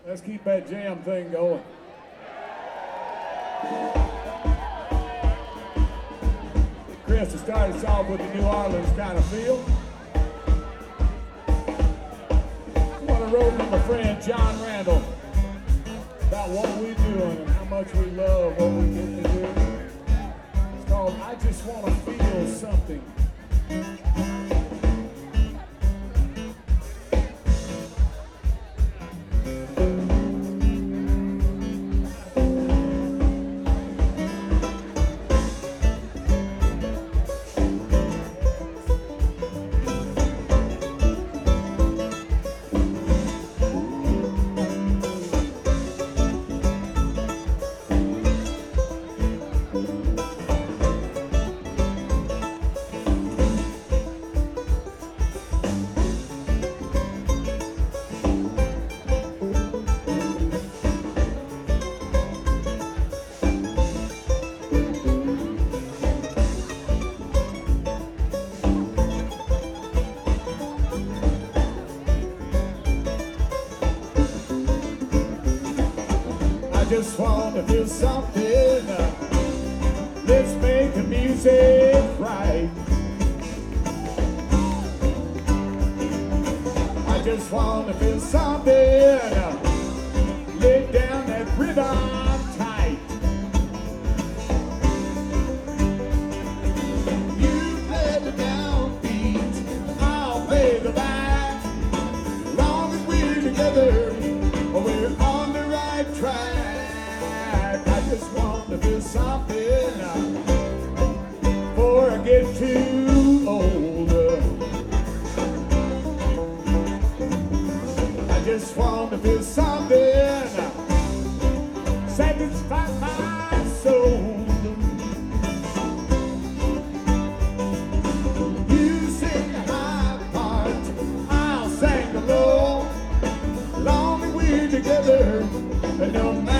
Let's keep that jam thing going. Chris, to start us off with the New Orleans kind of feel. I want to wrote from my friend John Randall about what we're doing and how much we love what we get to do. It's called I Just Want to Feel Something. Just want to feel something. Let's make the music right. I just want to feel something. Lay down that rhythm tight. You play the downbeat, I'll play the back. As long as we're together, we're on the right track. I just want to feel something before I get too old. I just want to feel something, satisfy my soul. You sing the high part, I'll sing the low. Long as we're together, no matter